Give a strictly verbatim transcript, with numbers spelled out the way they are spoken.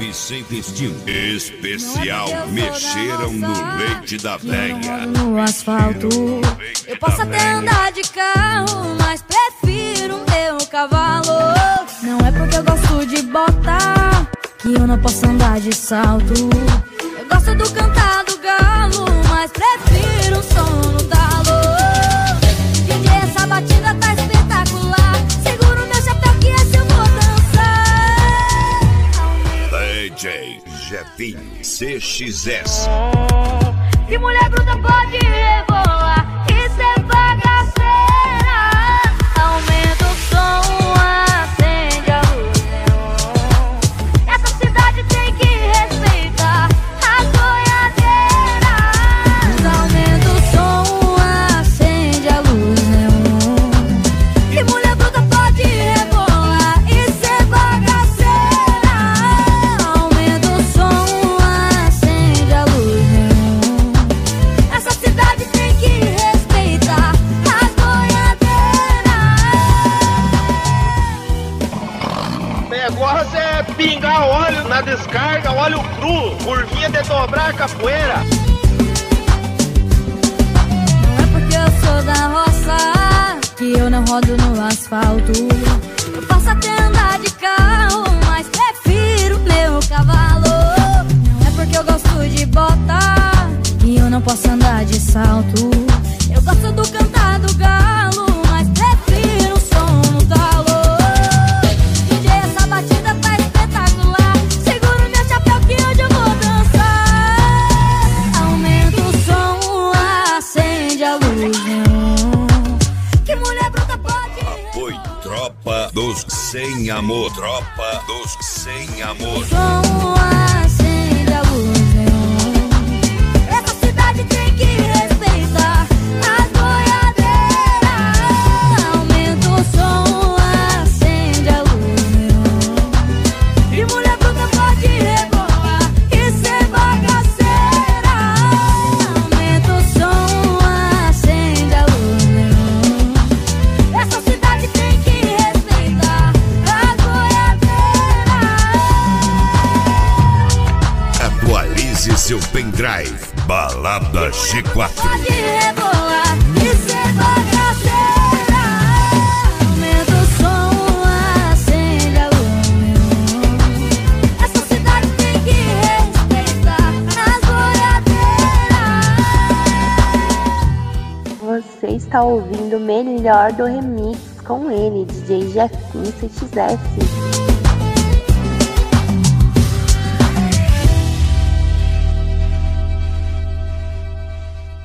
e sem destino. Especial mexeram no leite da véia. No asfalto, eu posso até andar de carro, mas prefiro o meu cavalo. Não é porque eu gosto de botar que eu não posso andar de salto. Eu gosto do cantar do galo, mas prefiro o som no talo. D J, essa batida tá espetacular. Segura o meu chapéu que esse eu vou dançar. D J Jefinho C X S. Que mulher bruta pode rebolar, isso é bagaceira. Aumenta o som, acende a luz neon. Essa cidade tem que respeitar as boiadeiras. Aumenta o som, acende a luz neon. Que mulher bruta pode rebolar, isso é bagaceira. Aumenta o som, acende a luz neon. Essa cidade tem que respeitar as boiadeiras. O negócio é pingar óleo na descarga, óleo cru, curvinha de dobrar a capoeira. Não é porque eu sou da roça que eu não rodo no asfalto. Eu posso até andar de carro, mas prefiro meu cavalo. Não é porque eu gosto de botar que eu não posso andar de salto. Eu gosto do cantar do galo, mas prefiro o som no talo. D J, essa batida tá espetacular. Segura o meu chapéu que hoje eu vou dançar. Aumenta o som, acende a luz neon. Que mulher bruta pode Apoio Tropa dos Sem Amor. Tropa dos Sem Amor. som, acende a luz neon. Essa cidade tem que respeitar as boiadeiras. Aumenta o som, acende a luz neon. Que mulher bruta pode rebolar, isso é bagaceira. Aumenta o som, acende a luz neon. Essa cidade tem que respeitar as boiadeiras. Atualize seu pendrive. Balada G quatro. Pode rebolar, isso é bagaceira. Aumenta o som, acende a luz neon. Essa cidade tem que respeitar as boiadeiras. Você está ouvindo o melhor do remix com ele, D J Jefinho C X S.